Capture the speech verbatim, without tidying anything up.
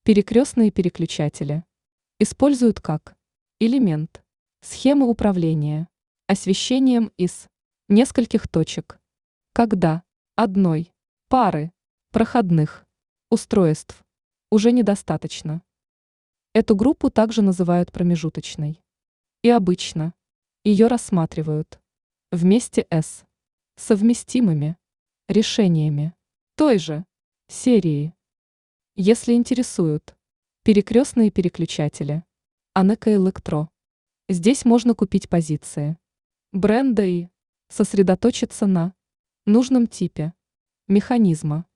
Перекрестные переключатели используют как элемент схемы управления освещением из нескольких точек, когда одной пары проходных устройств уже недостаточно. Эту группу также называют промежуточной. И обычно ее рассматривают вместе с совместимыми решениями той же серии. Если интересуют перекрестные переключатели Анека Электро, здесь можно купить позиции бренда и сосредоточиться на нужном типе механизма.